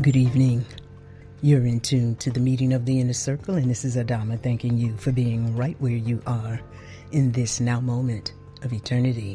Good evening. You're in tune to the meeting of the Inner Circle, and this is Adama thanking you for being right where you are in this now moment of eternity.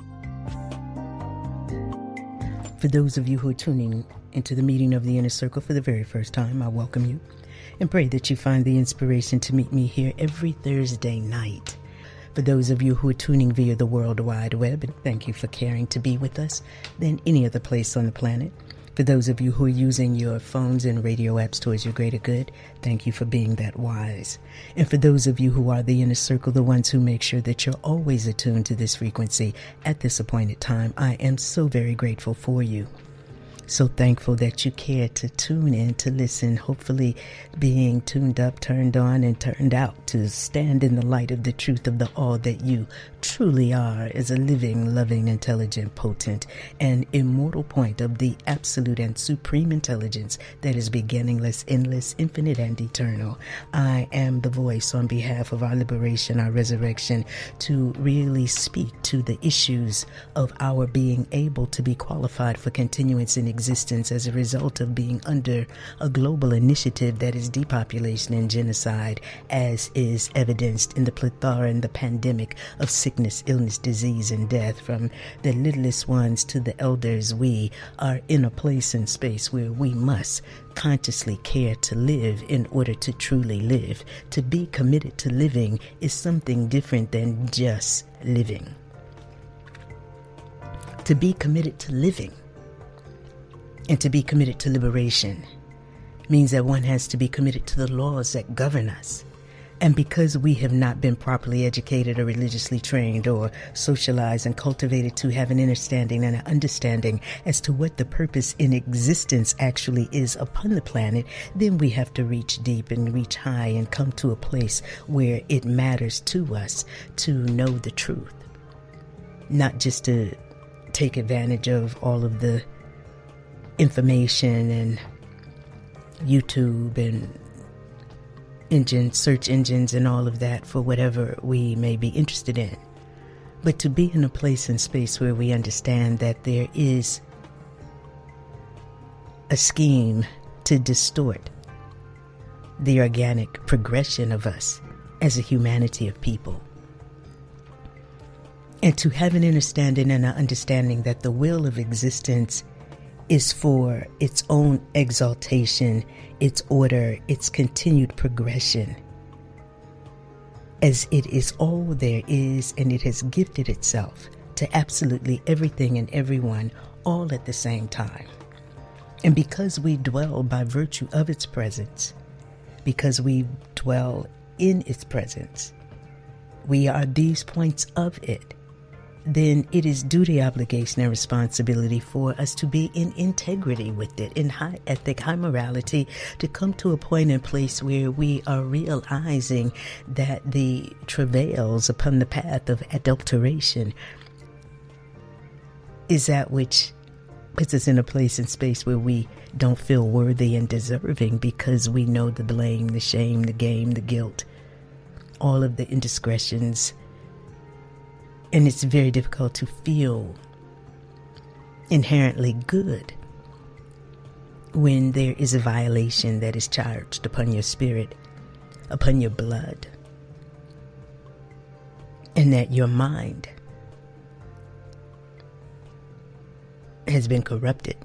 For those of you who are tuning into the meeting of the Inner Circle for the very first time, I welcome you and pray that you find the inspiration to meet me here every Thursday night. For those of you who are tuning via the World Wide Web, and thank you for caring to be with us than any other place on the planet. For those of you who are using your phones and radio apps towards your greater good, thank you for being that wise. And for those of you who are the Inner Circle, the ones who make sure that you're always attuned to this frequency at this appointed time, I am so very grateful for you. So thankful that you care to tune in, to listen, hopefully being tuned up, turned on, and turned out to stand in the light of the truth of the all that you truly are as a living, loving, intelligent, potent, and immortal point of the absolute and supreme intelligence that is beginningless, endless, infinite, and eternal. I am the voice on behalf of our liberation, our resurrection, to really speak to the issues of our being able to be qualified for continuance in existence as a result of being under a global initiative that is depopulation and genocide, as is evidenced in the plethora and the pandemic of sickness, illness, disease, and death. From the littlest ones to the elders, we are in a place and space where we must consciously care to live in order to truly live. To be committed to living is something different than just living. To be committed to living and to be committed to liberation means that one has to be committed to the laws that govern us. And because we have not been properly educated or religiously trained or socialized and cultivated to have an understanding and an understanding as to what the purpose in existence actually is upon the planet, then we have to reach deep and reach high and come to a place where it matters to us to know the truth. Not just to take advantage of all of the information and YouTube and search engines and all of that for whatever we may be interested in, but to be in a place and space where we understand that there is a scheme to distort the organic progression of us as a humanity of people. And to have an understanding and an understanding that the will of existence is for its own exaltation, its order, its continued progression, as it is all there is, and it has gifted itself to absolutely everything and everyone all at the same time. And because we dwell by virtue of its presence, because we dwell in its presence, we are these points of it, then it is duty, obligation, and responsibility for us to be in integrity with it, in high ethic, high morality, to come to a point and place where we are realizing that the travails upon the path of adulteration is that which puts us in a place and space where we don't feel worthy and deserving, because we know the blame, the shame, the game, the guilt, all of the indiscretions. And it's very difficult to feel inherently good when there is a violation that is charged upon your spirit, upon your blood, and that your mind has been corrupted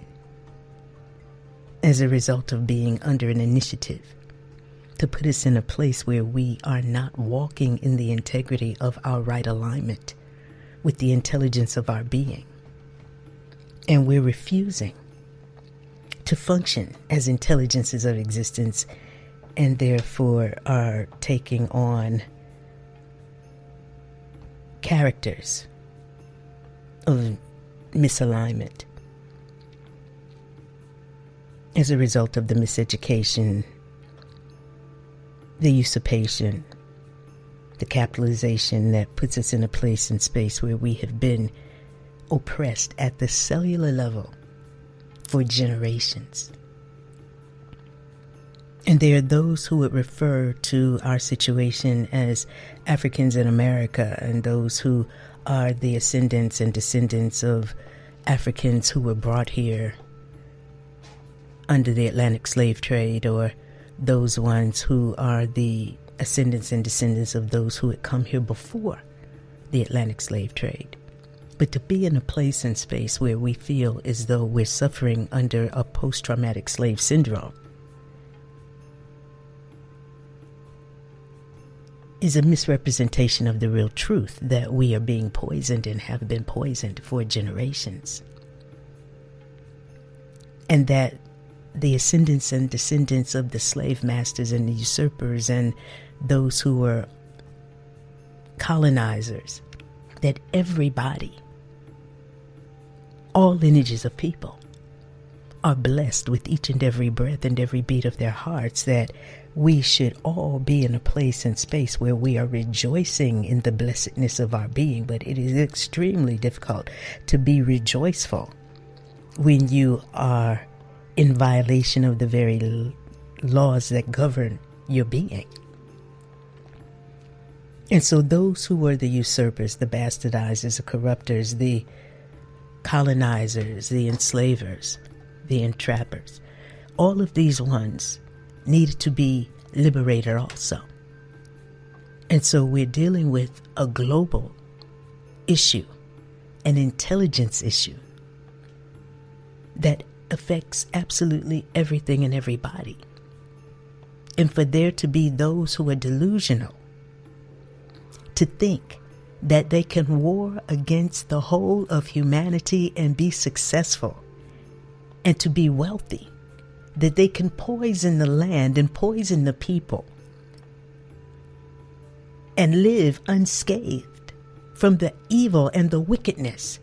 as a result of being under an initiative to put us in a place where we are not walking in the integrity of our right alignment with the intelligence of our being. And we're refusing to function as intelligences of existence, and therefore are taking on characters of misalignment as a result of the miseducation, the usurpation, the capitalization that puts us in a place and space where we have been oppressed at the cellular level for generations. And there are those who would refer to our situation as Africans in America, and those who are the ascendants and descendants of Africans who were brought here under the Atlantic slave trade, or those ones who are the ascendants and descendants of those who had come here before the Atlantic slave trade. But to be in a place and space where we feel as though we're suffering under a post-traumatic slave syndrome is a misrepresentation of the real truth, that we are being poisoned and have been poisoned for generations. And that the ascendants and descendants of the slave masters and the usurpers and those who were colonizers, that everybody, all lineages of people, are blessed with each and every breath and every beat of their hearts, that we should all be in a place and space where we are rejoicing in the blessedness of our being. But it is extremely difficult to be rejoiceful when you are in violation of the very laws that govern your being. And so those who were the usurpers, the bastardizers, the corruptors, the colonizers, the enslavers, the entrappers, all of these ones needed to be liberated also. And so we're dealing with a global issue, an intelligence issue that affects absolutely everything and everybody. And for there to be those who are delusional to think that they can war against the whole of humanity and be successful and to be wealthy, that they can poison the land and poison the people and live unscathed from the evil and the wickedness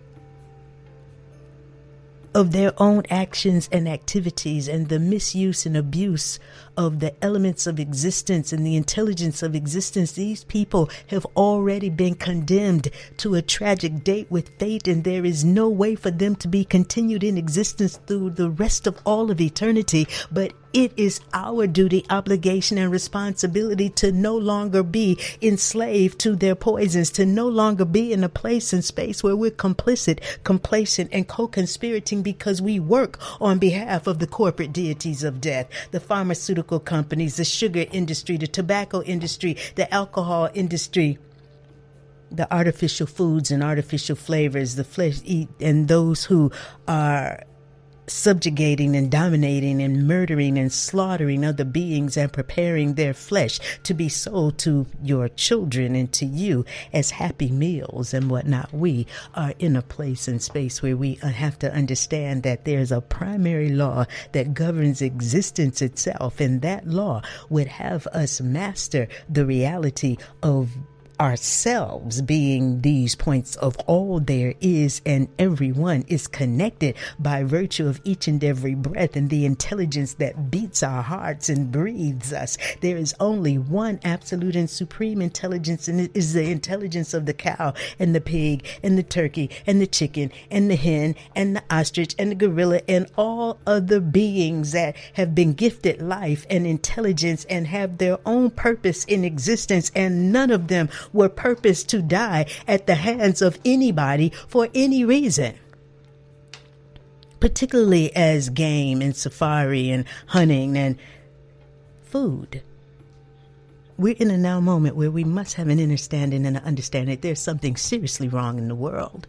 of their own actions and activities, and the misuse and abuse of the elements of existence and the intelligence of existence. These people have already been condemned to a tragic date with fate, and there is no way for them to be continued in existence through the rest of all of eternity. But it is our duty, obligation, and responsibility to no longer be enslaved to their poisons, to no longer be in a place and space where we're complicit, complacent, and co-conspirating because we work on behalf of the corporate deities of death, the pharmaceutical companies, the sugar industry, the tobacco industry, the alcohol industry, the artificial foods and artificial flavors, the flesh eat, and those who are subjugating and dominating and murdering and slaughtering other beings and preparing their flesh to be sold to your children and to you as happy meals and whatnot. We are in a place and space where we have to understand that there's a primary law that governs existence itself, and that law would have us master the reality of ourselves being these points of all there is, and everyone is connected by virtue of each and every breath and the intelligence that beats our hearts and breathes us. There is only one absolute and supreme intelligence, and it is the intelligence of the cow and the pig and the turkey and the chicken and the hen and the ostrich and the gorilla and all other beings that have been gifted life and intelligence and have their own purpose in existence, and none of them were purposed to die at the hands of anybody for any reason, particularly as game and safari and hunting and food. We're in a now moment where we must have an understanding and an understanding that there's something seriously wrong in the world.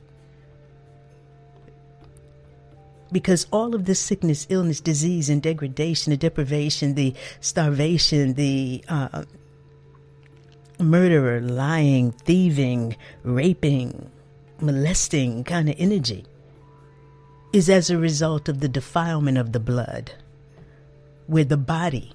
Because all of this sickness, illness, disease, and degradation, the deprivation, the starvation, the murderer, lying, thieving, raping, molesting kind of energy is as a result of the defilement of the blood, where the body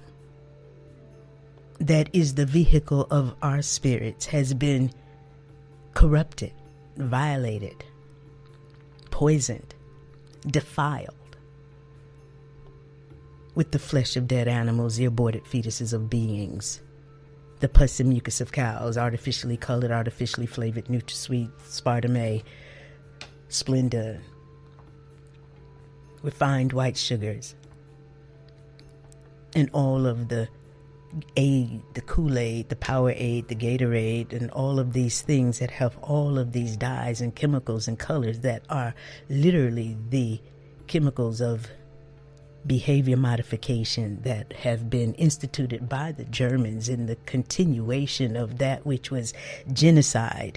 that is the vehicle of our spirits has been corrupted, violated, poisoned, defiled with the flesh of dead animals, the aborted fetuses of beings, the pus and mucus of cows, artificially colored, artificially flavored NutraSweet, Sparta-May, Splenda, refined white sugars, and all of the aid, the Kool-Aid, the Powerade, the Gatorade, and all of these things that have all of these dyes and chemicals and colors that are literally the chemicals of behavior modification that have been instituted by the Germans in the continuation of that which was genocide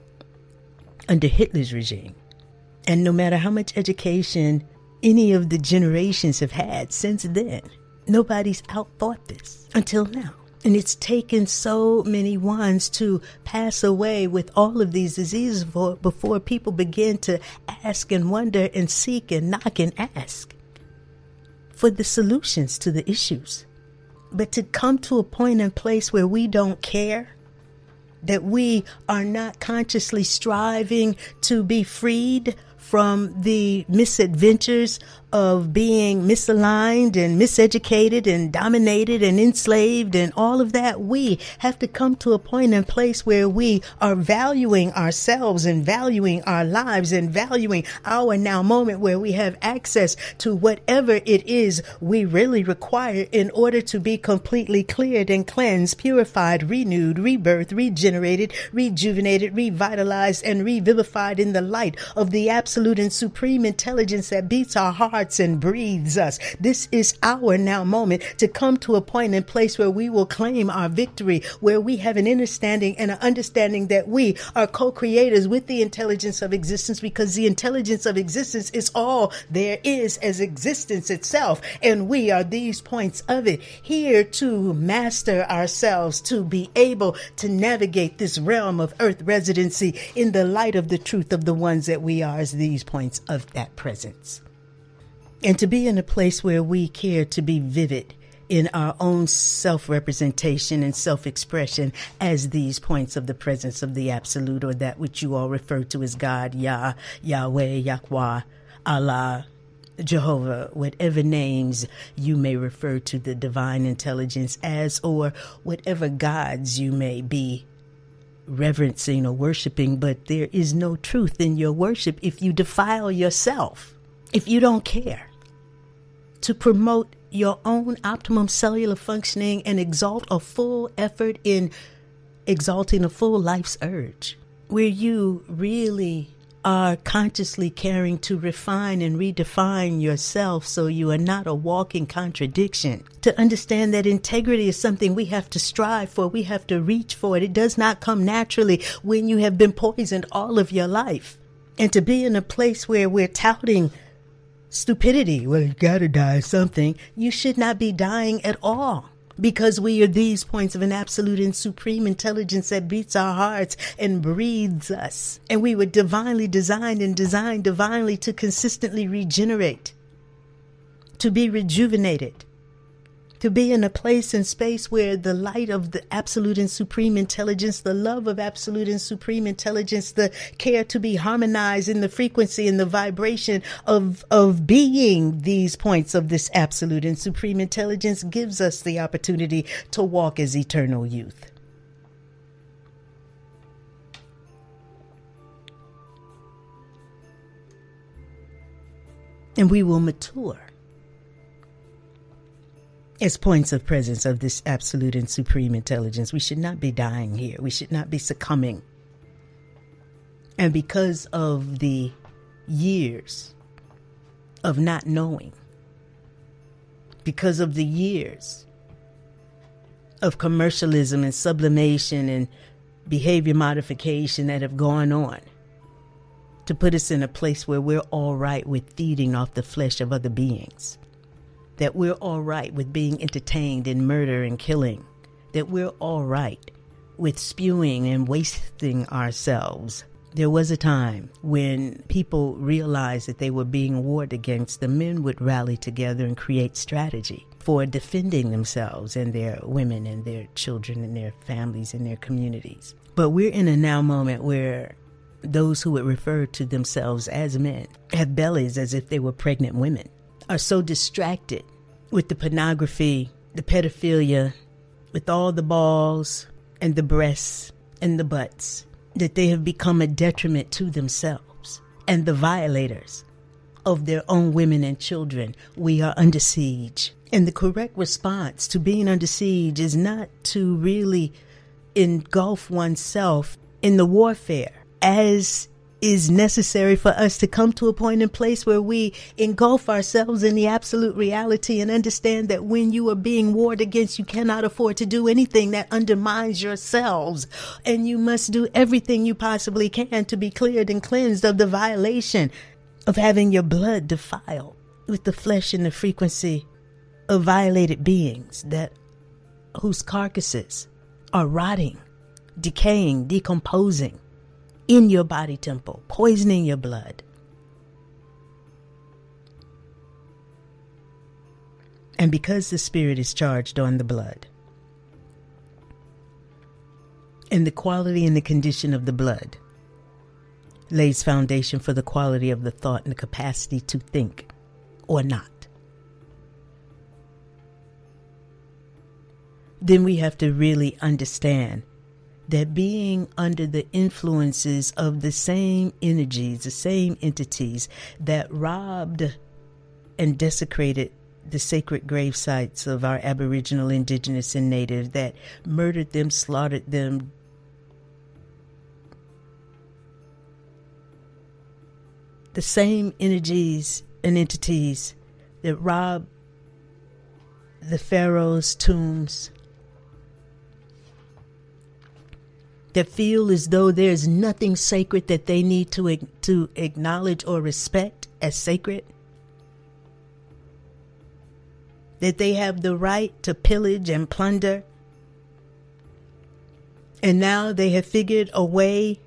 under Hitler's regime. And no matter how much education any of the generations have had since then, nobody's outthought this until now. And it's taken so many ones to pass away with all of these diseases before people begin to ask and wonder and seek and knock and ask for the solutions to the issues. But to come to a point and place where we don't care, that we are not consciously striving to be freed from the misadventures of being misaligned and miseducated and dominated and enslaved and all of that. We have to come to a point and place where we are valuing ourselves and valuing our lives and valuing our now moment, where we have access to whatever it is we really require in order to be completely cleared and cleansed, purified, renewed, rebirthed, regenerated, rejuvenated, revitalized, and revivified in the light of the absolute and supreme intelligence that beats our hearts and breathes us. This is our now moment to come to a point and place where we will claim our victory, where we have an understanding and an understanding that we are co-creators with the intelligence of existence, because the intelligence of existence is all there is as existence itself, and we are these points of it, here to master ourselves, to be able to navigate this realm of earth residency in the light of the truth of the ones that we are as these points of that presence. And to be in a place where we care to be vivid in our own self-representation and self-expression as these points of the presence of the absolute, or that which you all refer to as God, Yah, Yahweh, Yahweh, Allah, Jehovah, whatever names you may refer to the divine intelligence as, or whatever gods you may be reverencing or worshiping. But there is no truth in your worship if you defile yourself, if you don't care to promote your own optimum cellular functioning and exalt a full effort in exalting a full life's urge, where you really are consciously caring to refine and redefine yourself so you are not a walking contradiction. To understand that integrity is something we have to strive for, we have to reach for it. It does not come naturally when you have been poisoned all of your life. And to be in a place where we're touting stupidity, well, you gotta die something. You should not be dying at all, because we are these points of an absolute and supreme intelligence that beats our hearts and breathes us. And we were divinely designed and designed divinely to consistently regenerate, to be rejuvenated, to be in a place and space where the light of the absolute and supreme intelligence, the love of absolute and supreme intelligence, the care to be harmonized in the frequency and the vibration of being these points of this absolute and supreme intelligence, gives us the opportunity to walk as eternal youth. And we will mature as points of presence of this absolute and supreme intelligence. We should not be dying here. We should not be succumbing. And because of the years of not knowing, because of the years of commercialism and sublimation and behavior modification that have gone on to put us in a place where we're all right with feeding off the flesh of other beings, that we're all right with being entertained in murder and killing, that we're all right with spewing and wasting ourselves. There was a time when people realized that they were being warred against. The men would rally together and create strategy for defending themselves and their women and their children and their families and their communities. But we're in a now moment where those who would refer to themselves as men have bellies as if they were pregnant women, are so distracted with the pornography, the pedophilia, with all the balls and the breasts and the butts, that they have become a detriment to themselves and the violators of their own women and children. We are under siege. And the correct response to being under siege is not to really engulf oneself in the warfare as is necessary for us to come to a point and place where we engulf ourselves in the absolute reality and understand that when you are being warred against, you cannot afford to do anything that undermines yourselves. And you must do everything you possibly can to be cleared and cleansed of the violation of having your blood defiled with the flesh and the frequency of violated beings whose carcasses are rotting, decaying, decomposing in your body temple, poisoning your blood. And because the spirit is charged on the blood, and the quality and the condition of the blood lays foundation for the quality of the thought and the capacity to think or not, then we have to really understand that being under the influences of the same energies, the same entities that robbed and desecrated the sacred grave sites of our Aboriginal, Indigenous, and Native, that murdered them, slaughtered them, the same energies and entities that robbed the pharaoh's tombs, that feel as though there's nothing sacred that they need to acknowledge or respect as sacred, that they have the right to pillage and plunder, and now they have figured a way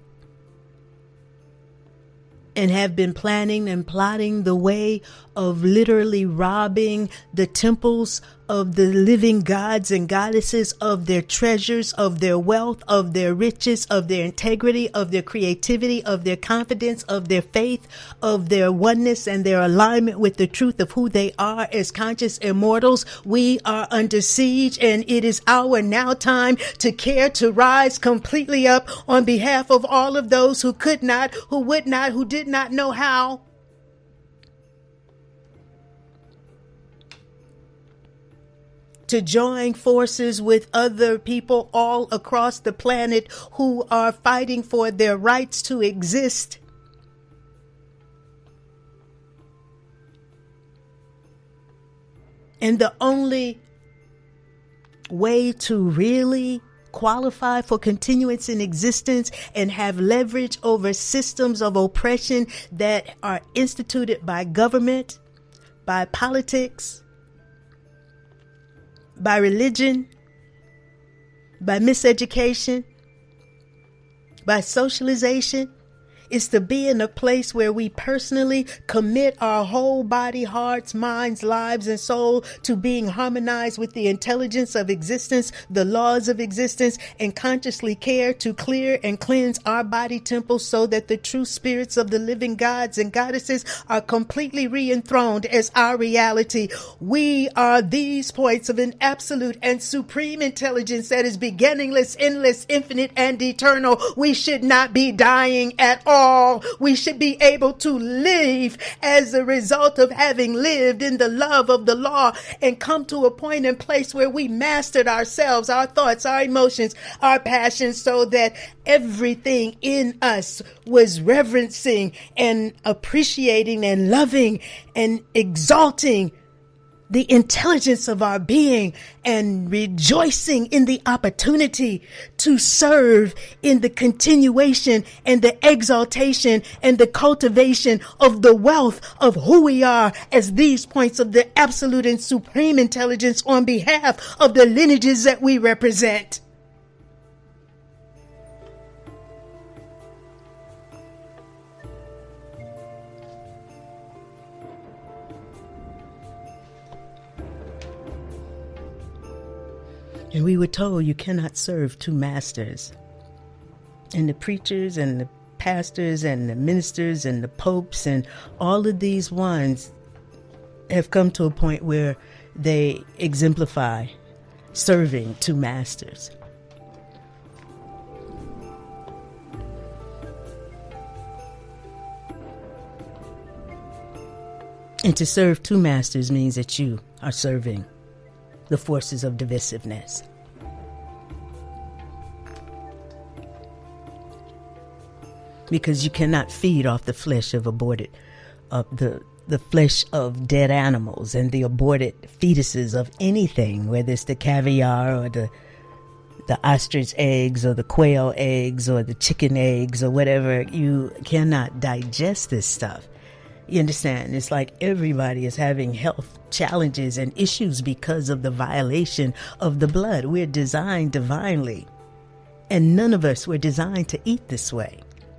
and have been planning and plotting the way of literally robbing the temples of the living gods and goddesses of their treasures, of their wealth, of their riches, of their integrity, of their creativity, of their confidence, of their faith, of their oneness and their alignment with the truth of who they are as conscious immortals. We are under siege, and it is our now time to care to rise completely up on behalf of all of those who could not, who would not, who did not know how. To join forces with other people all across the planet who are fighting for their rights to exist. And the only way to really qualify for continuance in existence and have leverage over systems of oppression that are instituted by government, by politics, by religion, by miseducation, by socialization, is to be in a place where we personally commit our whole body, hearts, minds, lives, and soul to being harmonized with the intelligence of existence, the laws of existence, and consciously care to clear and cleanse our body temples so that the true spirits of the living gods and goddesses are completely re-enthroned as our reality. We are these points of an absolute and supreme intelligence that is beginningless, endless, infinite, and eternal. We should not be dying at all. We should be able to live as a result of having lived in the love of the law and come to a point and place where we mastered ourselves, our thoughts, our emotions, our passions, so that everything in us was reverencing and appreciating and loving and exalting the intelligence of our being and rejoicing in the opportunity to serve in the continuation and the exaltation and the cultivation of the wealth of who we are as these points of the absolute and supreme intelligence on behalf of the lineages that we represent. And we were told you cannot serve two masters. And the preachers and the pastors and the ministers and the popes and all of these ones have come to a point where they exemplify serving two masters. And to serve two masters means that you are serving the forces of divisiveness. because you cannot feed off the flesh of the flesh of dead animals and the aborted fetuses of anything, whether it's the caviar or the ostrich eggs or the quail eggs or the chicken eggs or whatever. You cannot digest this stuff. You understand? It's like everybody is having health challenges and issues because of the violation of the blood. We're designed divinely, and none of us were designed to eat this way.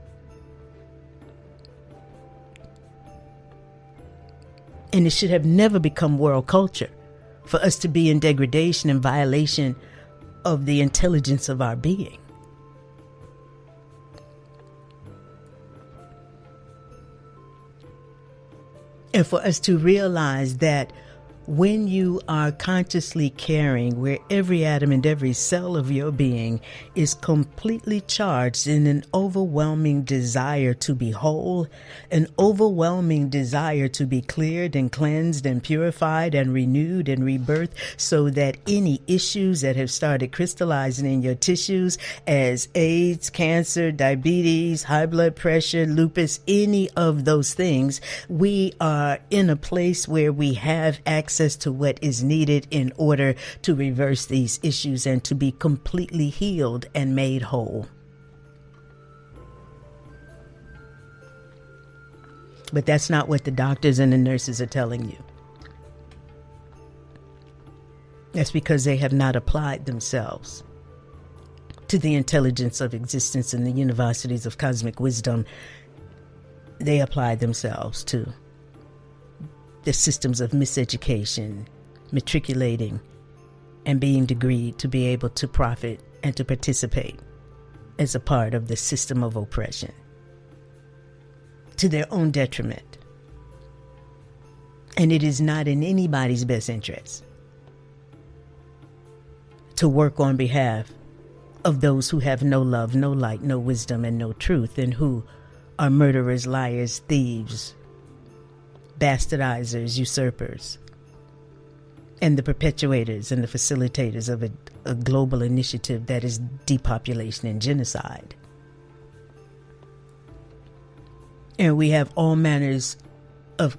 And it should have never become world culture for us to be in degradation and violation of the intelligence of our being. And for us to realize that when you are consciously caring, where every atom and every cell of your being is completely charged in an overwhelming desire to be whole, an overwhelming desire to be cleared and cleansed and purified and renewed and rebirthed, so that any issues that have started crystallizing in your tissues as AIDS, cancer, diabetes, high blood pressure, lupus, any of those things, we are in a place where we have access to what is needed in order to reverse these issues and to be completely healed and made whole. But that's not what the doctors and the nurses are telling you. That's because they have not applied themselves to the intelligence of existence in the universities of cosmic wisdom. They applied themselves to the systems of miseducation, matriculating, and being degreed to be able to profit and to participate as a part of the system of oppression to their own detriment. And it is not in anybody's best interest to work on behalf of those who have no love, no light, no wisdom, and no truth, and who are murderers, liars, thieves, bastardizers, usurpers, and the perpetuators and the facilitators of a global initiative that is depopulation and genocide. And we have all manners of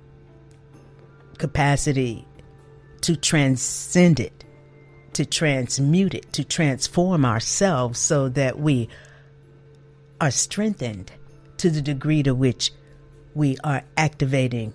capacity to transcend it, to transmute it, to transform ourselves so that we are strengthened to the degree to which we are activating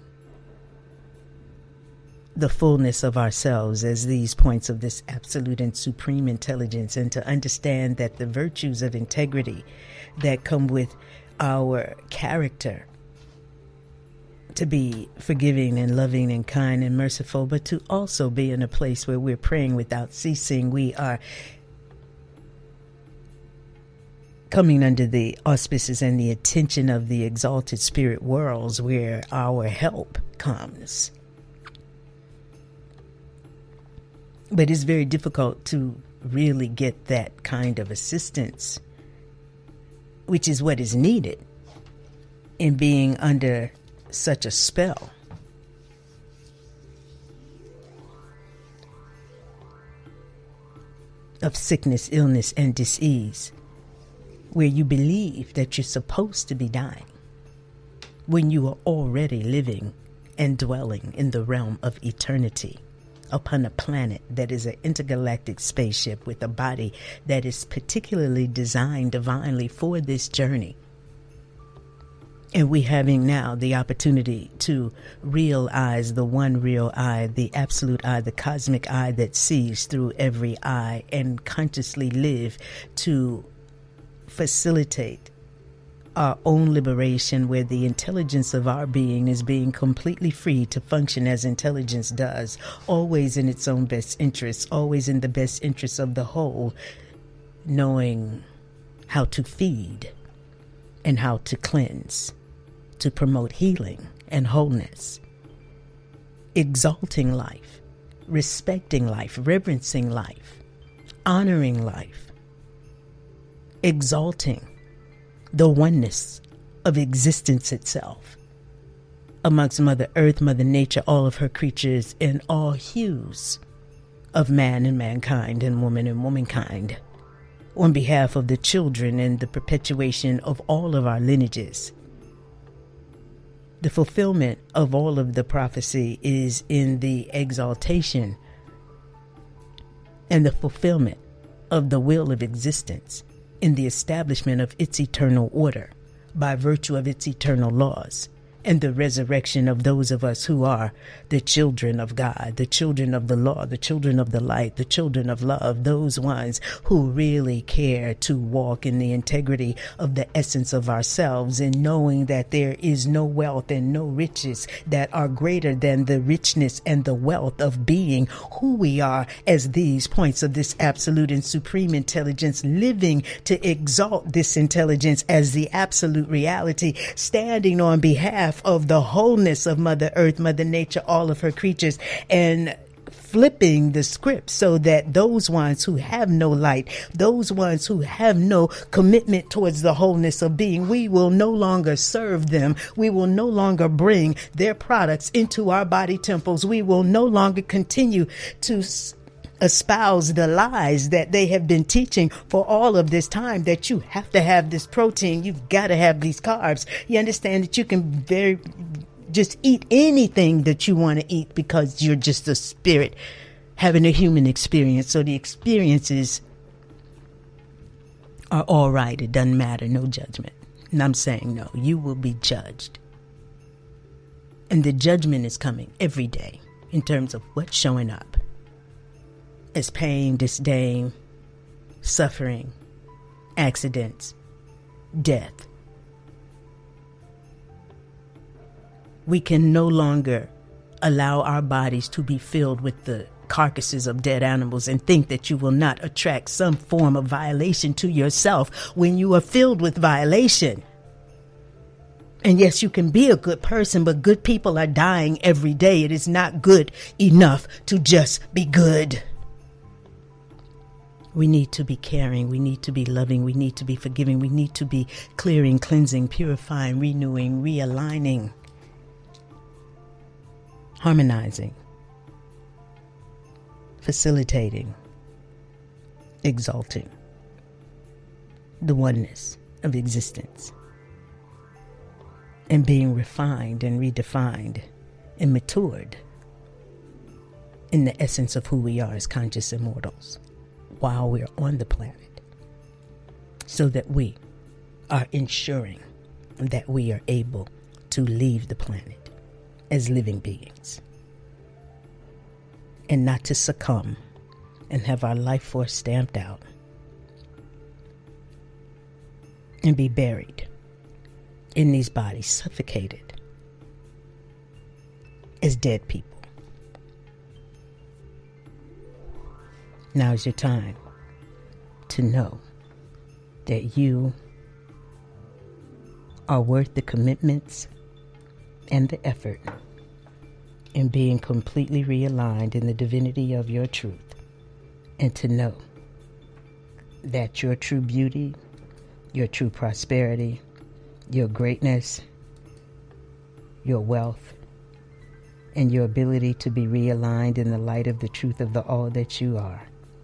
the fullness of ourselves as these points of this absolute and supreme intelligence, and to understand that the virtues of integrity that come with our character, to be forgiving and loving and kind and merciful, but to also be in a place where we're praying without ceasing. We are coming under the auspices and the attention of the exalted spirit worlds, where our help comes. But it's very difficult to really get that kind of assistance, which is what is needed in being under such a spell. Of sickness, illness, and disease, where you believe that you're supposed to be dying when you are already living and dwelling in the realm of eternity upon a planet that is an intergalactic spaceship with a body that is particularly designed divinely for this journey. And we having now the opportunity to realize the one real eye, the absolute eye, the cosmic eye that sees through every eye, and consciously live to facilitate our own liberation, where the intelligence of our being is being completely free to function as intelligence does, always in its own best interests, always in the best interests of the whole, knowing how to feed and how to cleanse, to promote healing and wholeness, exalting life, respecting life, reverencing life, honoring life, exalting the oneness of existence itself amongst Mother Earth, Mother Nature, all of her creatures, and all hues of man and mankind and womankind. on behalf of the children and the perpetuation of all of our lineages. The fulfillment of all of the prophecy is in the exaltation and the fulfillment of the will of existence in the establishment of its eternal order by virtue of its eternal laws, and the resurrection of those of us who are the children of God, the children of the law, the children of the light, the children of love, those ones who really care to walk in the integrity of the essence of ourselves, and knowing that there is no wealth and no riches that are greater than the richness and the wealth of being who we are as these points of this absolute and supreme intelligence, living to exalt this intelligence as the absolute reality, standing on behalf of the wholeness of Mother Earth, Mother Nature, all of her creatures, and flipping the script so that those ones who have no light, those ones who have no commitment towards the wholeness of being, we will no longer serve them. We will no longer bring their products into our body temples. We will no longer continue to espouse the lies that they have been teaching for all of this time, that you have to have this protein, you've got to have these carbs. You understand that you can just eat anything that you want to eat because you're just a spirit having a human experience. So the experiences are all right. It doesn't matter. No judgment. And I'm saying no, you will be judged. And the judgment is coming every day in terms of what's showing up as pain, disdain, suffering, accidents, death. We can no longer allow our bodies to be filled with the carcasses of dead animals and think that you will not attract some form of violation to yourself when you are filled with violation. And yes, you can be a good person, but good people are dying every day. It is not good enough to just be good. We need to be caring. We need to be loving. We need to be forgiving. We need to be clearing, cleansing, purifying, renewing, realigning, harmonizing, facilitating, exalting the oneness of existence, and being refined and redefined and matured in the essence of who we are as conscious immortals while we're on the planet, so that we are ensuring that we are able to leave the planet as living beings and not to succumb and have our life force stamped out and be buried in these bodies, suffocated as dead people. Now is your time to know that you are worth the commitments and the effort in being completely realigned in the divinity of your truth, and to know that your true beauty, your true prosperity, your greatness, your wealth, and your ability to be realigned in the light of the truth of the all that you are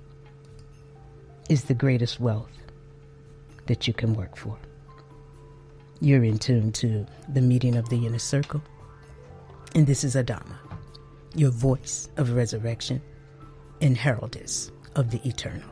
is the greatest wealth that you can work for. You're in tune to the meeting of the inner circle, and this is Adama, your voice of resurrection and heraldess of the eternal.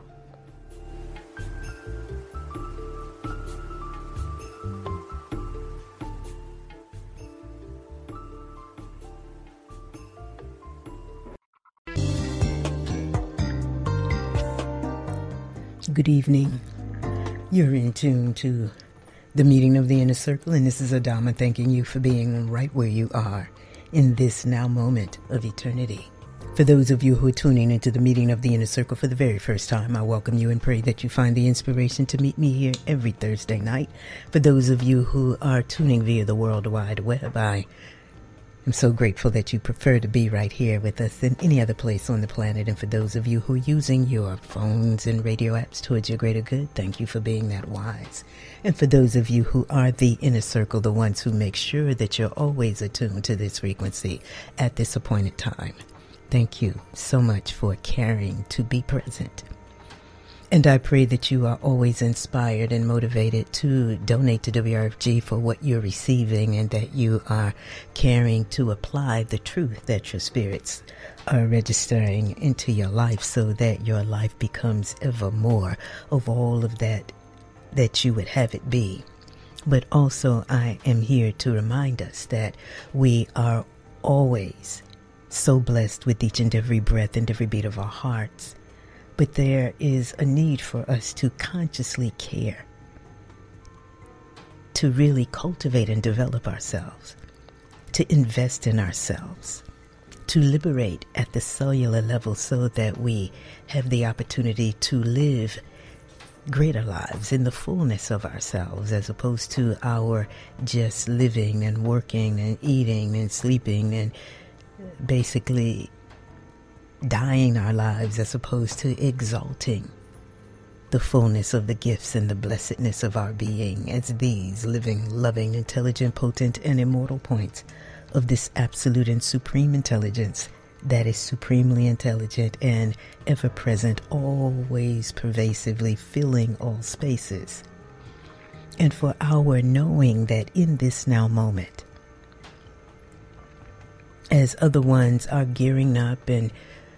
Good evening. You're in tune to the meeting of the inner circle, and this is Adama thanking you for being right where you are in this now moment of eternity. For those of you who are tuning into the meeting of the inner circle for the very first time, I welcome you and pray that you find the inspiration to meet me here every Thursday night. For those of you who are tuning via the World Wide Web, I'm so grateful that you prefer to be right here with us than any other place on the planet. And for those of you who are using your phones and radio apps towards your greater good, thank you for being that wise. And for those of you who are the inner circle, the ones who make sure that you're always attuned to this frequency at this appointed time, thank you so much for caring to be present And I pray that you are always inspired and motivated to donate to WRFG for what you're receiving, and that you are caring to apply the truth that your spirits are registering into your life, so that your life becomes ever more of all of that you would have it be. But also, I am here to remind us that we are always so blessed with each and every breath and every beat of our hearts. But there is a need for us to consciously care, to really cultivate and develop ourselves, to invest in ourselves, to liberate at the cellular level, so that we have the opportunity to live greater lives in the fullness of ourselves, as opposed to our just living and working and eating and sleeping and basically dying our lives, as opposed to exalting the fullness of the gifts and the blessedness of our being as these living, loving, intelligent, potent, and immortal points of this absolute and supreme intelligence that is supremely intelligent and ever present, always pervasively filling all spaces. And for our knowing that in this now moment, as other ones are gearing up and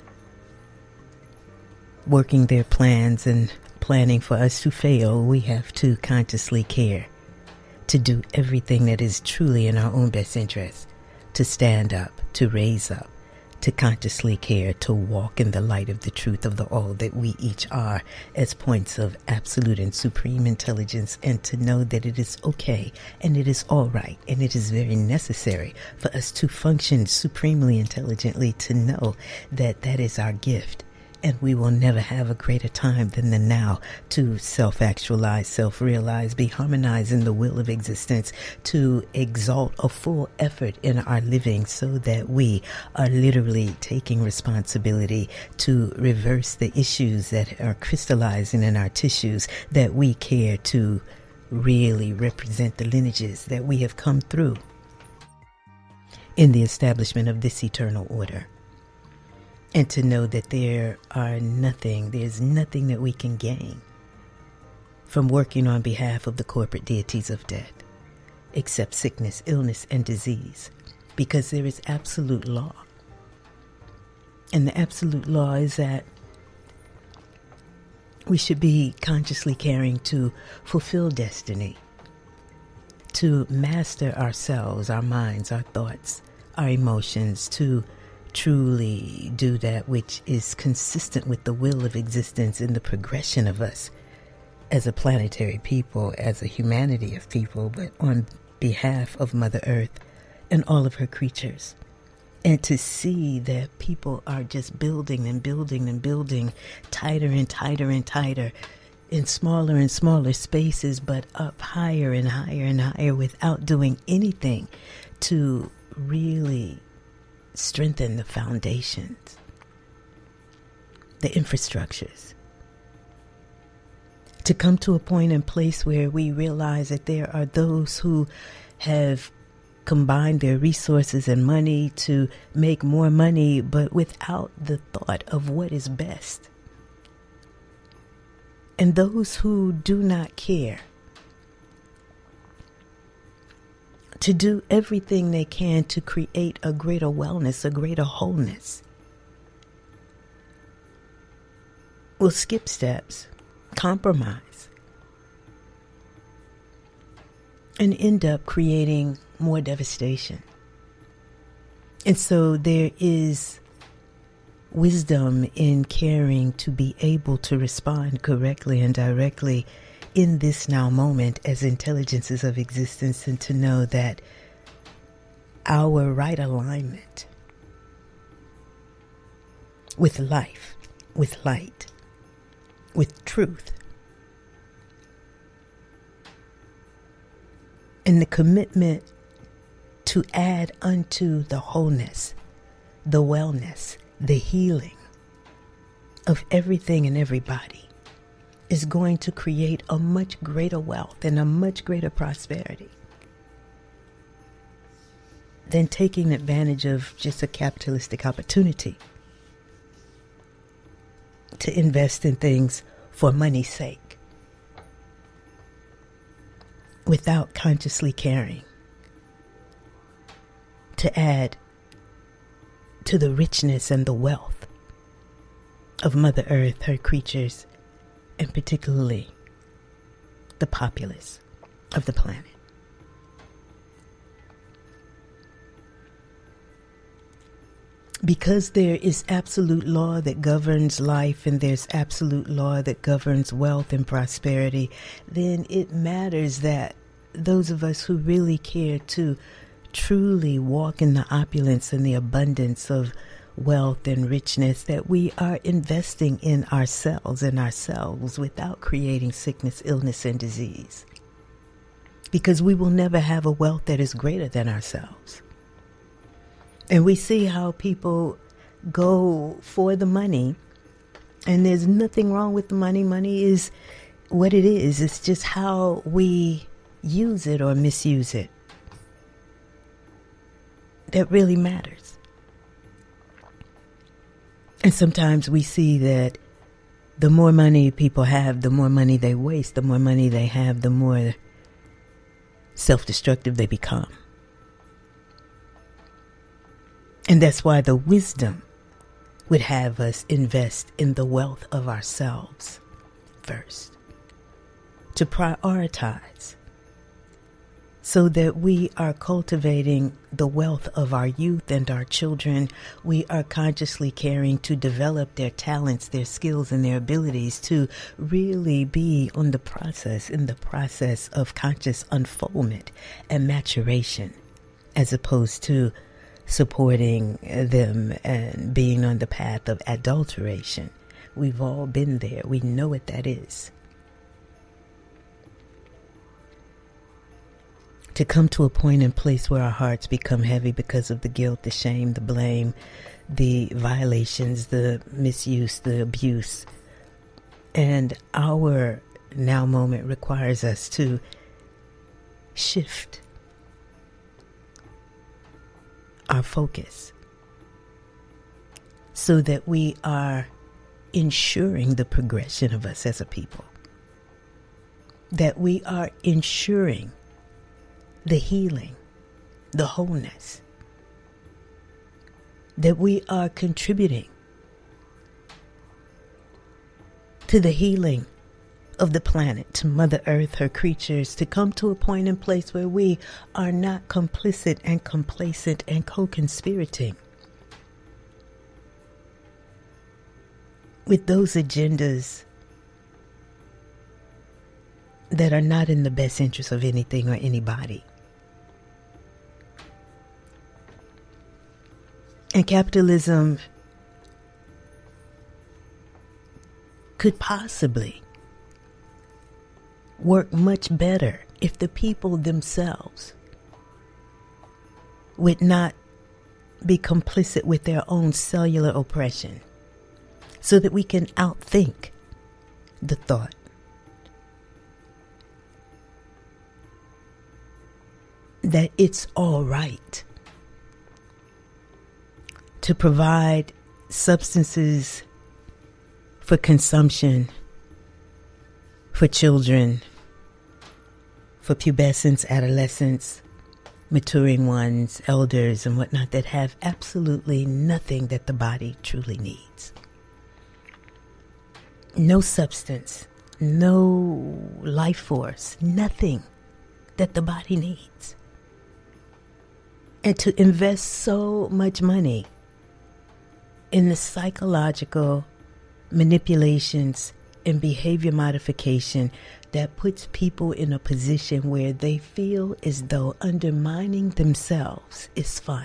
working their plans and planning for us to fail, we have to consciously care to do everything that is truly in our own best interest, to stand up, to raise up, to consciously care, to walk in the light of the truth of the all that we each are as points of absolute and supreme intelligence, and to know that it is okay and it is all right and it is very necessary for us to function supremely intelligently, to know that that is our gift. And we will never have a greater time than the now to self-actualize, self-realize, be harmonized in the will of existence, to exalt a full effort in our living, so that we are literally taking responsibility to reverse the issues that are crystallizing in our tissues, that we care to really represent the lineages that we have come through in the establishment of this eternal order. And to know that there's nothing that we can gain from working on behalf of the corporate deities of death, except sickness, illness, and disease, because there is absolute law. And the absolute law is that we should be consciously caring to fulfill destiny, to master ourselves, our minds, our thoughts, our emotions, to truly do that which is consistent with the will of existence in the progression of us as a planetary people, as a humanity of people, but on behalf of Mother Earth and all of her creatures. And to see that people are just building and building and building tighter and tighter and tighter in smaller and smaller spaces, but up higher and higher and higher, without doing anything to really strengthen the foundations, the infrastructures, to come to a point and place where we realize that there are those who have combined their resources and money to make more money, but without the thought of what is best. And those who do not care to do everything they can to create a greater wellness, a greater wholeness, will skip steps, compromise, and end up creating more devastation. And so there is wisdom in caring to be able to respond correctly and directly in this now moment as intelligences of existence, and to know that our right alignment with life, with light, with truth, and the commitment to add unto the wholeness, the wellness, the healing of everything and everybody is going to create a much greater wealth and a much greater prosperity than taking advantage of just a capitalistic opportunity to invest in things for money's sake, without consciously caring to add to the richness and the wealth of Mother Earth, her creatures, and particularly the populace of the planet. Because there is absolute law that governs life and there's absolute law that governs wealth and prosperity, then it matters that those of us who really care to truly walk in the opulence and the abundance of wealth and richness, that we are investing in ourselves without creating sickness, illness, and disease. Because we will never have a wealth that is greater than ourselves. And we see how people go for the money, and there's nothing wrong with the money. Money is what it is. It's just how we use it or misuse it that really matters. And sometimes we see that the more money people have, the more money they waste. The more money they have, the more self-destructive they become. And that's why the wisdom would have us invest in the wealth of ourselves first, to prioritize, so that we are cultivating the wealth of our youth and our children. We are consciously caring to develop their talents, their skills, and their abilities to really be in the process of conscious unfoldment and maturation, as opposed to supporting them and being on the path of adulteration. We've all been there. We know what that is. To come to a point and place where our hearts become heavy because of the guilt, the shame, the blame, the violations, the misuse, the abuse. And our now moment requires us to shift our focus so that we are ensuring the progression of us as a people, that we are ensuring the healing, the wholeness, that we are contributing to the healing of the planet, to Mother Earth, her creatures, to come to a point and place where we are not complicit and complacent and co-conspirating with those agendas that are not in the best interest of anything or anybody. And capitalism could possibly work much better if the people themselves would not be complicit with their own cellular oppression, so that we can outthink the thought that it's all right to provide substances for consumption for children, for pubescents, adolescents, maturing ones, elders, and whatnot, that have absolutely nothing that the body truly needs. No substance, no life force, nothing that the body needs. And to invest so much money in the psychological manipulations and behavior modification that puts people in a position where they feel as though undermining themselves is fun.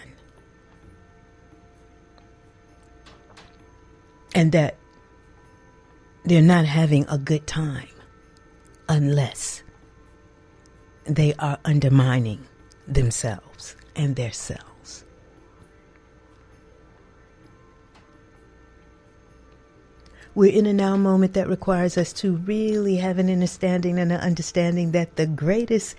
And that they're not having a good time unless they are undermining themselves and their selves. We're in a now moment that requires us to really have an understanding that the greatest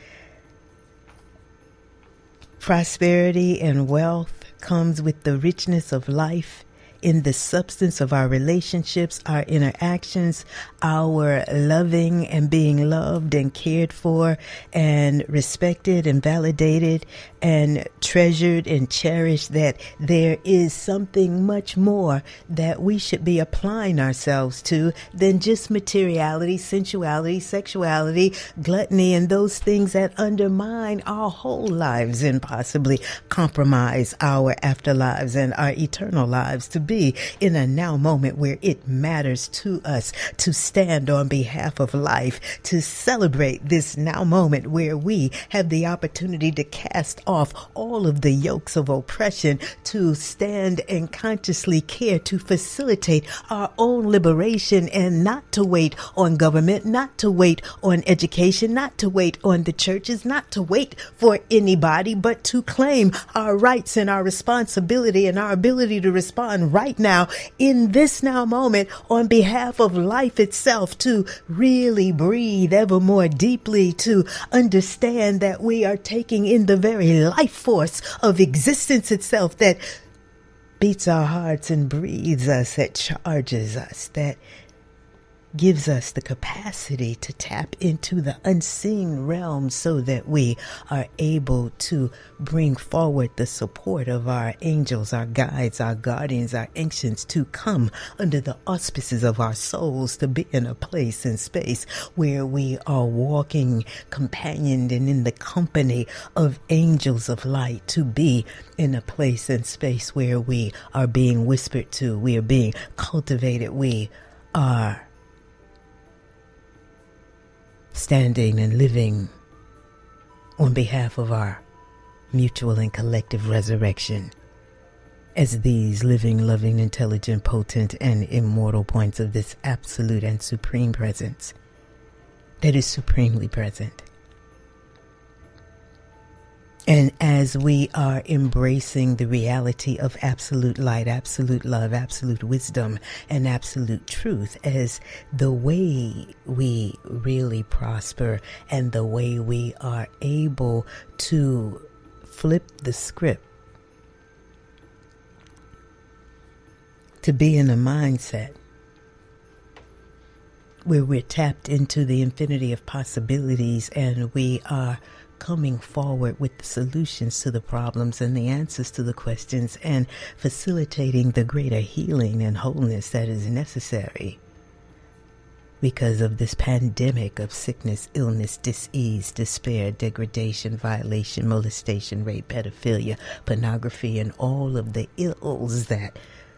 prosperity and wealth comes with the richness of life in the substance of our relationships, our interactions, our loving and being loved and cared for and respected and validated and treasured and cherished, that there is something much more that we should be applying ourselves to than just materiality, sensuality, sexuality, gluttony, and those things that undermine our whole lives and possibly compromise our afterlives and our eternal lives. To be in a now moment where it matters to us to stand on behalf of life, to celebrate this now moment where we have the opportunity to cast off all of the yokes of oppression, to stand and consciously care to facilitate our own liberation, and not to wait on government, not to wait on education, not to wait on the churches, not to wait for anybody, but to claim our rights and our responsibility and our ability to respond right now in this now moment on behalf of life itself, to really breathe ever more deeply, to understand that we are taking in the very life force of existence itself that beats our hearts and breathes us, that charges us, that gives us the capacity to tap into the unseen realm so that we are able to bring forward the support of our angels, our guides, our guardians, our ancients, to come under the auspices of our souls, to be in a place and space where we are walking companioned and in the company of angels of light, to be in a place and space where we are being whispered to, we are being cultivated, we are standing and living on behalf of our mutual and collective resurrection as these living, loving, intelligent, potent, and immortal points of this absolute and supreme presence that is supremely present. And as we are embracing the reality of absolute light, absolute love, absolute wisdom, and absolute truth as the way we really prosper and the way we are able to flip the script, to be in a mindset where we're tapped into the infinity of possibilities and we are coming forward with the solutions to the problems and the answers to the questions and facilitating the greater healing and wholeness that is necessary because of this pandemic of sickness, illness, dis-ease, despair, degradation, violation, molestation, rape, pedophilia, pornography, and all of the ills that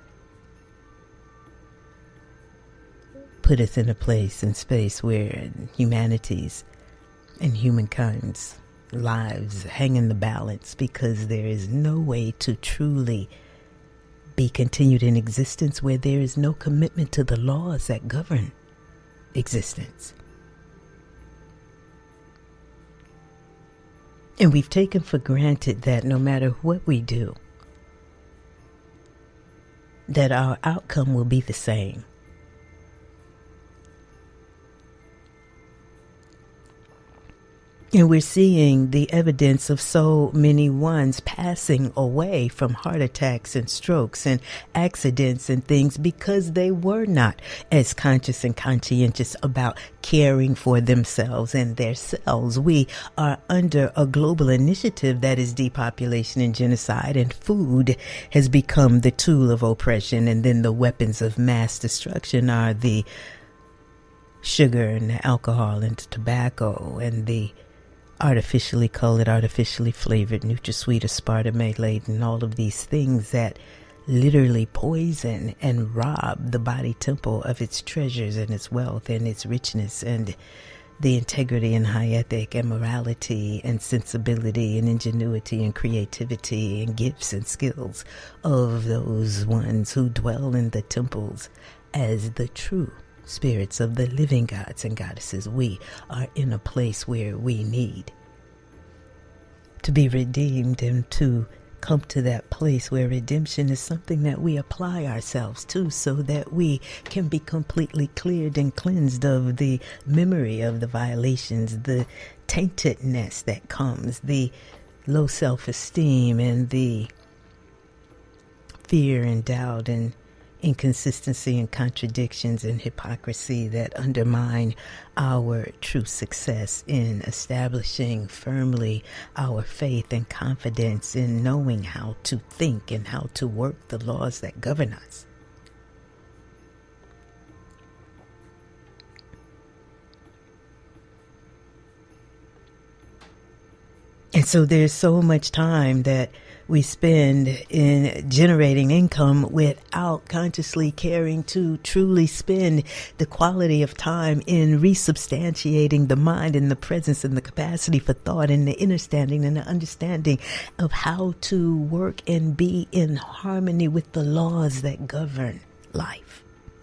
put us in a place and space where humanity's and humankind's lives hang in the balance, because there is no way to truly be continued in existence where there is no commitment to the laws that govern existence. And we've taken for granted that no matter what we do, that our outcome will be the same. And we're seeing the evidence of so many ones passing away from heart attacks and strokes and accidents and things because they were not as conscious and conscientious about caring for themselves and their selves. We are under a global initiative that is depopulation and genocide, and food has become the tool of oppression, and then the weapons of mass destruction are the sugar and the alcohol and the tobacco and the artificially colored, artificially flavored, NutraSweet, aspartame laden, all of these things that literally poison and rob the body temple of its treasures and its wealth and its richness and the integrity and high ethic and morality and sensibility and ingenuity and creativity and gifts and skills of those ones who dwell in the temples as the true spirits of the living gods and goddesses. We are in a place where we need to be redeemed and to come to that place where redemption is something that we apply ourselves to so that we can be completely cleared and cleansed of the memory of the violations, the taintedness that comes, the low self-esteem and the fear and doubt and inconsistency and contradictions and hypocrisy that undermine our true success in establishing firmly our faith and confidence in knowing how to think and how to work the laws that govern us. And so there's so much time that we spend in generating income without consciously caring to truly spend the quality of time in resubstantiating the mind and the presence and the capacity for thought and the understanding and the understanding of how to work and be in harmony with the laws that govern life.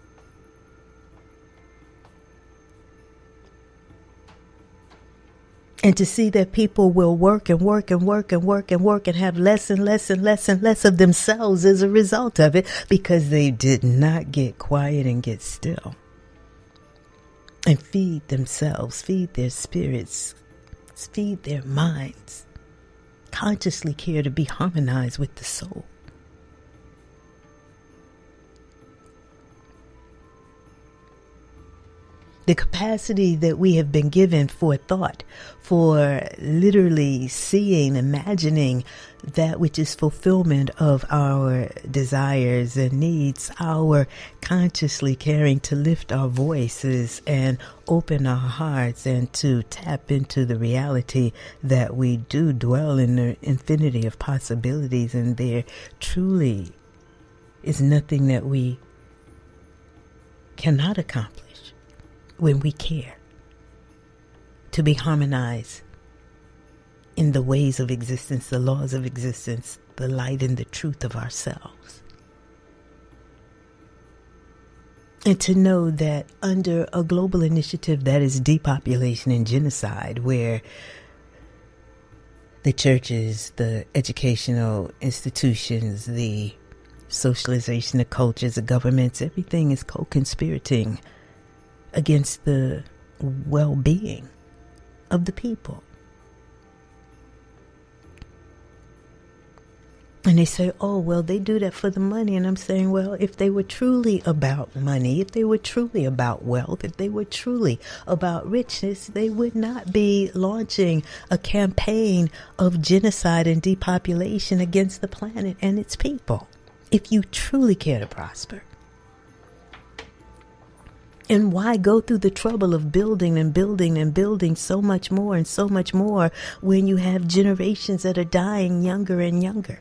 And to see that people will work and work and work and work and work and have less and less and less and less of themselves as a result of it, because they did not get quiet and get still and feed themselves, feed their spirits, feed their minds, consciously care to be harmonized with the soul. The capacity that we have been given for thought, for literally seeing, imagining that which is fulfillment of our desires and needs, our consciously caring to lift our voices and open our hearts and to tap into the reality that we do dwell in the infinity of possibilities, and there truly is nothing that we cannot accomplish when we care to be harmonized in the ways of existence, the laws of existence, the light and the truth of ourselves. And to know that under a global initiative that is depopulation and genocide, where the churches, the educational institutions, the socialization of cultures, the governments, everything is co-conspirating against the well-being of the people. And they say, oh, well, they do that for the money. And I'm saying, well, if they were truly about money, if they were truly about wealth, if they were truly about richness, they would not be launching a campaign of genocide and depopulation against the planet and its people. If you truly care to prosper. And why go through the trouble of building and building and building so much more and so much more when you have generations that are dying younger and younger?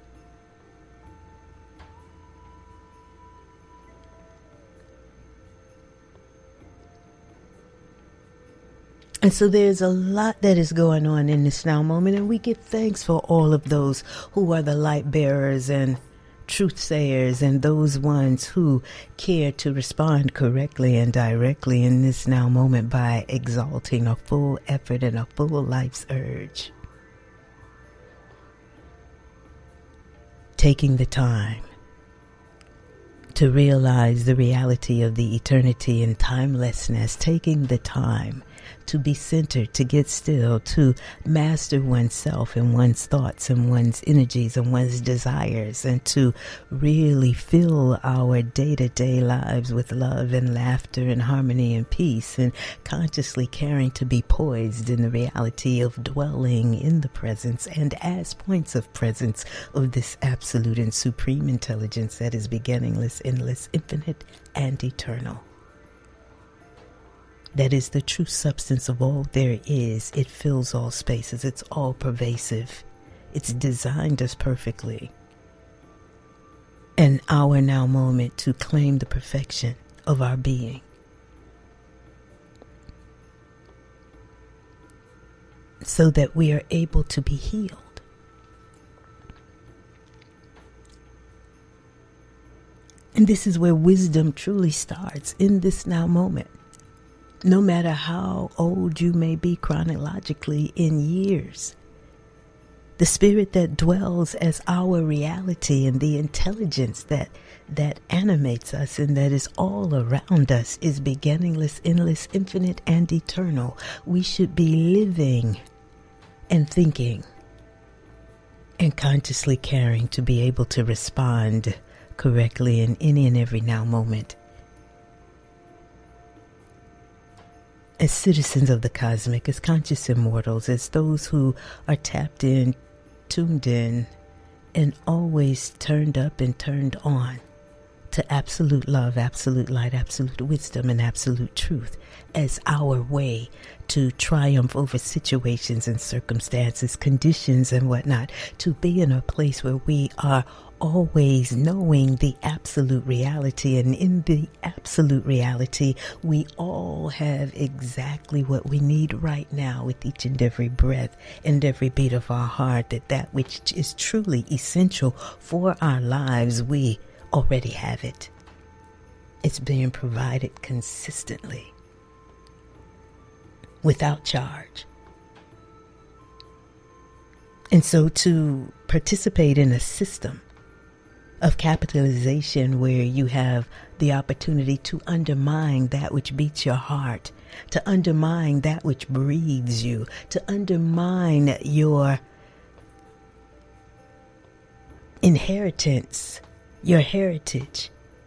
And so there's a lot that is going on in this now moment, and we give thanks for all of those who are the light bearers and truth sayers and those ones who care to respond correctly and directly in this now moment by exalting a full effort and a full life's urge. Taking the time to realize the reality of the eternity and timelessness, taking the time to be centered, to get still, to master oneself and one's thoughts and one's energies and one's desires, and to really fill our day-to-day lives with love and laughter and harmony and peace, and consciously caring to be poised in the reality of dwelling in the presence and as points of presence of this absolute and supreme intelligence that is beginningless, endless, infinite, and eternal. That is the true substance of all there is. It fills all spaces. It's all pervasive. It's designed us perfectly. And our now moment to claim the perfection of our being. So that we are able to be healed. And this is where wisdom truly starts, in this now moment. No matter how old you may be chronologically in years, the spirit that dwells as our reality and the intelligence that animates us and that is all around us is beginningless, endless, infinite, and eternal. We should be living and thinking and consciously caring to be able to respond correctly in any and every now moment. As citizens of the cosmic, as conscious immortals, as those who are tapped in, tuned in, and always turned up and turned on to absolute love, absolute light, absolute wisdom, and absolute truth as our way to triumph over situations and circumstances, conditions, and whatnot, to be in a place where we are always knowing the absolute reality. And in the absolute reality, we all have exactly what we need right now with each and every breath and every beat of our heart, that which is truly essential for our lives, we already have it. It's being provided consistently, without charge. And so to participate in a system of capitalization where you have the opportunity to undermine that which beats your heart, to undermine that which breathes you, to undermine your inheritance, your heritage,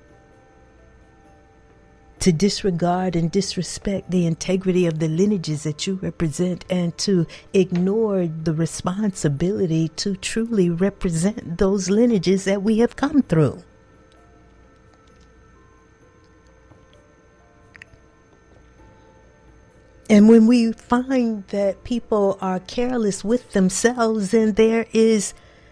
to disregard and disrespect the integrity of the lineages that you represent, and to ignore the responsibility to truly represent those lineages that we have come through. And when we find that people are careless with themselves, then there is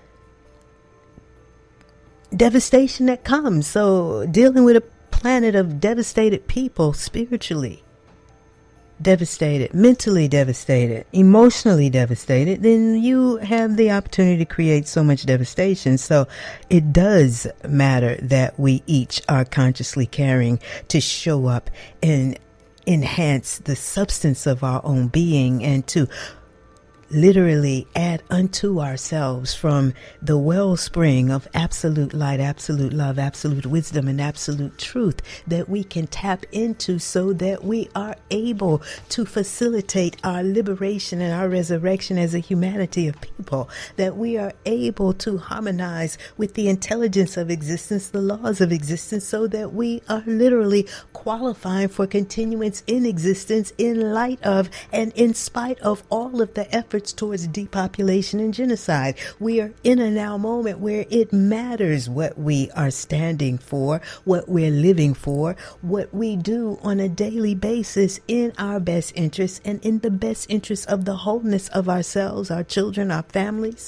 devastation that comes. So dealing with a planet of devastated people, spiritually devastated, mentally devastated, emotionally devastated, then you have the opportunity to create so much devastation. So it does matter that we each are consciously caring to show up and enhance the substance of our own being, and to literally add unto ourselves from the wellspring of absolute light, absolute love, absolute wisdom, and absolute truth that we can tap into, so that we are able to facilitate our liberation and our resurrection as a humanity of people, that we are able to harmonize with the intelligence of existence, the laws of existence, so that we are literally qualifying for continuance in existence in light of and in spite of all of the efforts towards depopulation and genocide. We are in a now moment where it matters what we are standing for, what we're living for, what we do on a daily basis in our best interests and in the best interests of the wholeness of ourselves, our children, our families.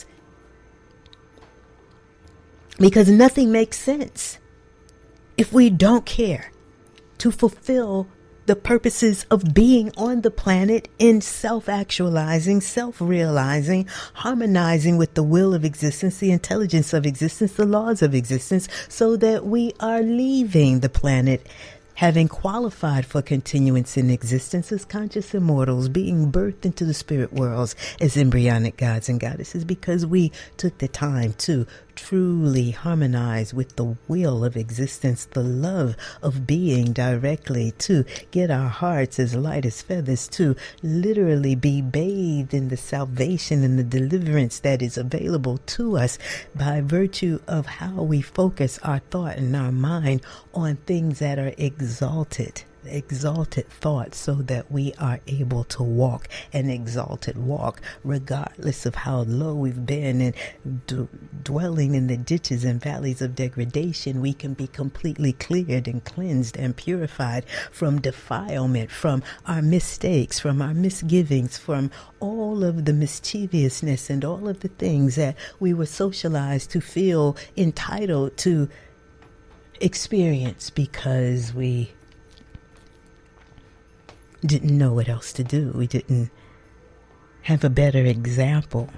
Because nothing makes sense if we don't care to fulfill the purposes of being on the planet in self-actualizing, self-realizing, harmonizing with the will of existence, the intelligence of existence, the laws of existence, so that we are leaving the planet having qualified for continuance in existence as conscious immortals, being birthed into the spirit worlds as embryonic gods and goddesses, because we took the time to truly harmonize with the will of existence, the love of being directly, to get our hearts as light as feathers, to literally be bathed in the salvation and the deliverance that is available to us by virtue of how we focus our thought and our mind on things that are exalted thoughts, so that we are able to walk an exalted walk regardless of how low we've been, and dwelling in the ditches and valleys of degradation. We can be completely cleared and cleansed and purified from defilement, from our mistakes, from our misgivings, from all of the mischievousness and all of the things that we were socialized to feel entitled to experience, because we didn't know what else to do. We didn't have a better example.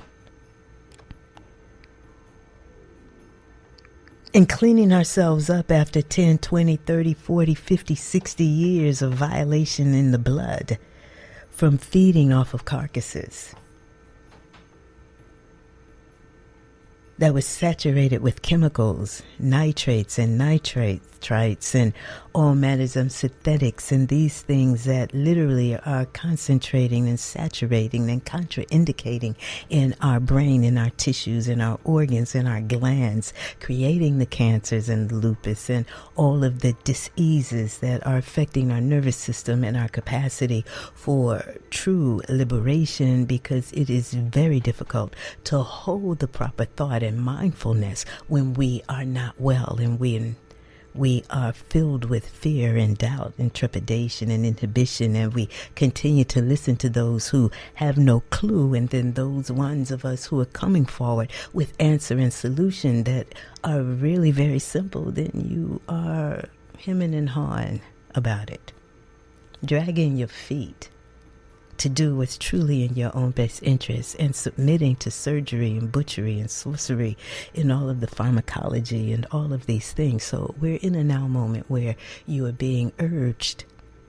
And cleaning ourselves up after 10, 20, 30, 40, 50, 60 years of violation in the blood from feeding off of carcasses. that was saturated with chemicals, nitrates and nitrites and all manners of synthetics and these things that literally are concentrating and saturating and contraindicating in our brain, in our tissues, in our organs, in our glands, creating the cancers and the lupus and all of the diseases that are affecting our nervous system and our capacity for true liberation, because it is very difficult to hold the proper thought and mindfulness when we are not well and we are filled with fear and doubt and trepidation and inhibition, and we continue to listen to those who have no clue, and then those ones of us who are coming forward with answer and solution that are really very simple, then you are hemming and hawing about it, dragging your feet to do what's truly in your own best interest, and submitting to surgery and butchery and sorcery in all of the pharmacology and all of these things. So we're in a now moment where you are being urged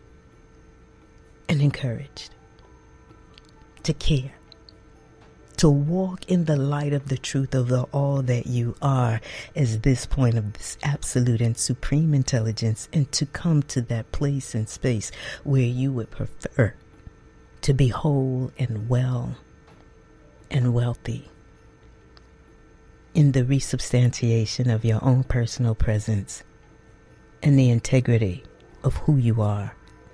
and encouraged to care, to walk in the light of the truth of all that you are as this point of this absolute and supreme intelligence, and to come to that place and space where you would prefer to be whole and well and wealthy in the resubstantiation of your own personal presence and the integrity of who you are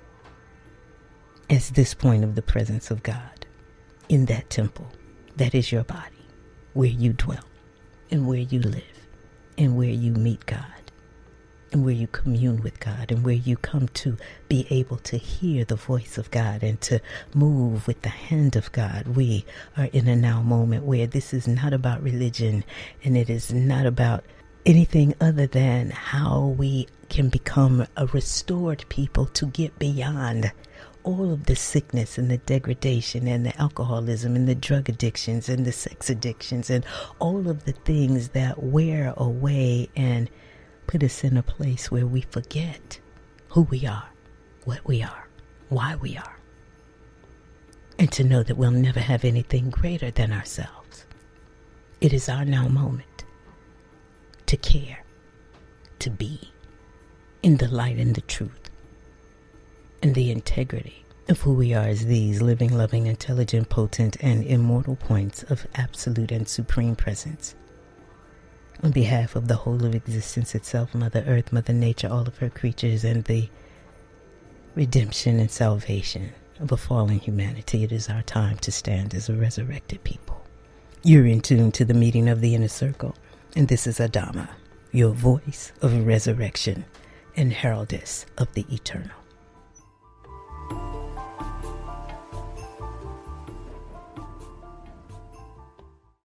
as this point of the presence of God in that temple that is your body, where you dwell and where you live and where you meet God and where you commune with God and where you come to be able to hear the voice of God and to move with the hand of God. We are in a now moment where this is not about religion, and it is not about anything other than how we can become a restored people to get beyond all of the sickness and the degradation and the alcoholism and the drug addictions and the sex addictions and all of the things that wear away and put us in a place where we forget who we are, what we are, why we are, and to know that we'll never have anything greater than ourselves. It is our now moment to care, to be in the light and the truth and the integrity of who we are as these living, loving, intelligent, potent, and immortal points of absolute and supreme presence. On behalf of the whole of existence itself, Mother Earth, Mother Nature, all of her creatures, and the redemption and salvation of a fallen humanity, it is our time to stand as a resurrected people. You're in tune to the meeting of the Inner Circle, and this is Adama, your voice of resurrection and heraldess of the eternal.